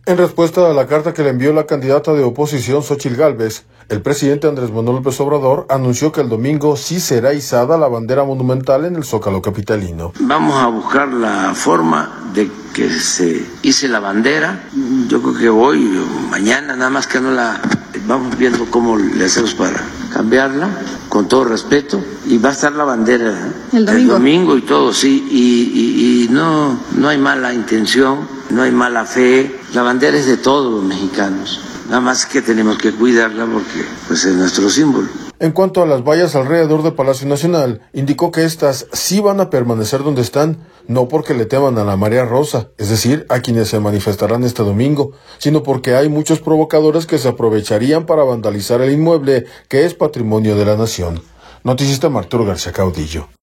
En respuesta a la carta que le envió la candidata de oposición Xóchitl Gálvez, el presidente Andrés Manuel López Obrador anunció que el domingo sí será izada la bandera monumental en el Zócalo capitalino. Vamos a buscar la forma de que se hice la bandera. Yo creo que hoy o mañana, nada más que no la vamos viendo cómo le hacemos para cambiarla, con todo respeto, y va a estar la bandera el domingo y todo, sí, y no hay mala intención, no hay mala fe, la bandera es de todos los mexicanos, nada más que tenemos que cuidarla porque pues es nuestro símbolo. En cuanto a las vallas alrededor del Palacio Nacional, indicó que estas sí van a permanecer donde están, no porque le teman a la marea rosa, es decir, a quienes se manifestarán este domingo, sino porque hay muchos provocadores que se aprovecharían para vandalizar el inmueble que es patrimonio de la nación. Noticista Arturo García Caudillo.